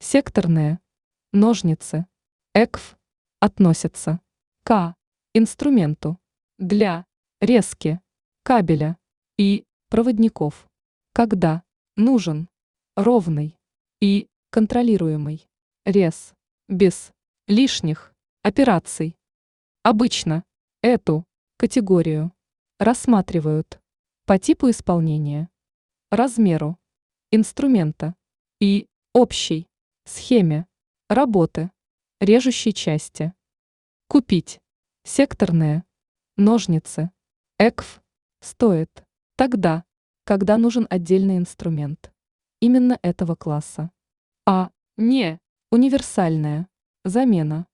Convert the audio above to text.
Секторные ножницы ЭКФ относятся к инструменту для резки кабеля и проводников, когда нужен ровный и контролируемый рез без лишних операций. Обычно эту категорию рассматривают по типу исполнения, размеру инструмента и общей схеме работы режущей части. Купить секторные ножницы ЭКФ стоит тогда, когда нужен отдельный инструмент именно этого класса, а не универсальная замена